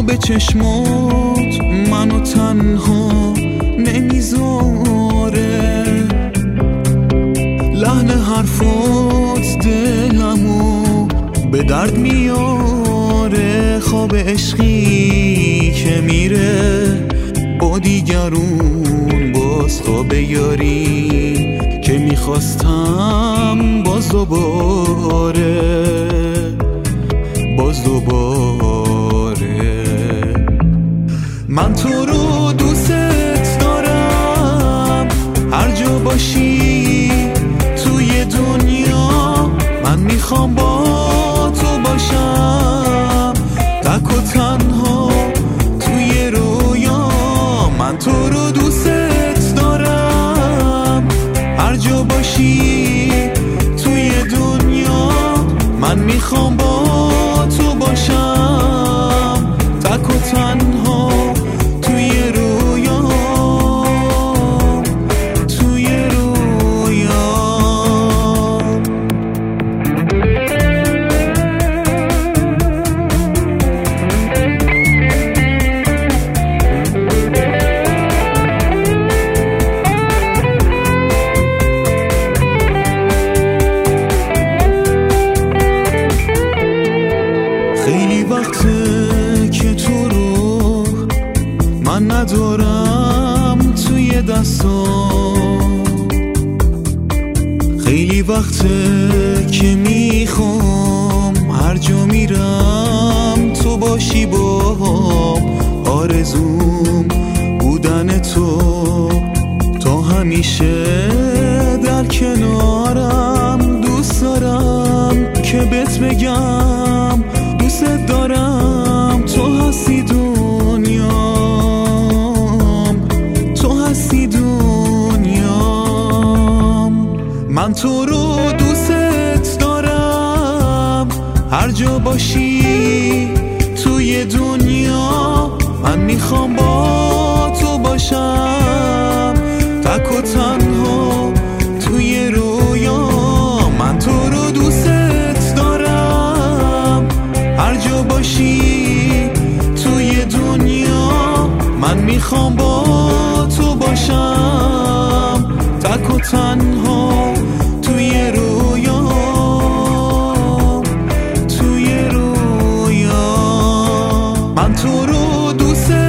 خواب چشمات منو تنها نمیذاره، لحن حرفات دلمو به درد میاره. خواب عشقی که میره با دیگرون، باز خواب یاری که میخواستم باز دوباره من تو رو دوست دارم، هر جا باشی توی دنیا من میخوام با تو باشم، تک و تنها توی رویا. من تو رو دوست دارم، هر جا باشی توی دنیا من میخوام با تو باشم، تک و تنها توی رویا. خیلی وقته که تو رو من ندارم توی دستام، خیلی وقته که میخوام هر جا میرم تو باشی باهام. آرزوم بودن تو تا همیشه در کنارم، دوست دارم که بهت بگم دوست دارم. تو هستی دنیام، تو هستی دنیام. من تو رو دوست دارم، هر جا باشی توی دنیا من میخوام با تو باشم، تک و تنها توی رویا. من تو رو دوست دارم، هر جا باشی توی دنیا من میخوام با تو باشم، تک و تنها توی رویا. من تو رو دوست